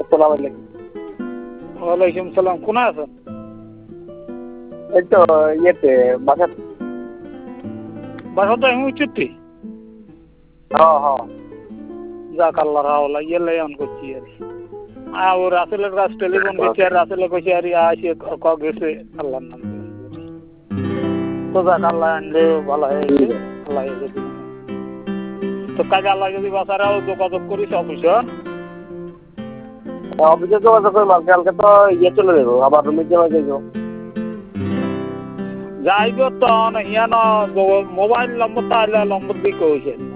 আসসালামু আলাইকুম। ওয়ালাইকুম সালাম। কোথায় আছেন? এই তো ইয়েতে বাসা। বাসা তো আমি উচিত হ্যাঁ হ্যাঁ। যাক আল্লাহ রাওলা ইয়েলে অন করছি আর ও রাসেলের কাছে টেলিফোন করছি আর রাসেলে কইছে আর আসি গেছে আল্লাহর নাম তো যাক আল্লাহ আনলে ভালো হয়েছে। আল্লাহ যদি তো কাজে আল্লাহ যদি বাসারাও যোগাযোগ করিস অফিসে অফিসে যোগাযোগ করে কালকে তো ইয়ে চলে যাবো আবার রুমে যাবো। যাইব তো ইয়ান মোবাইল নম্বরটা আইলে নম্বর দিয়ে কইছে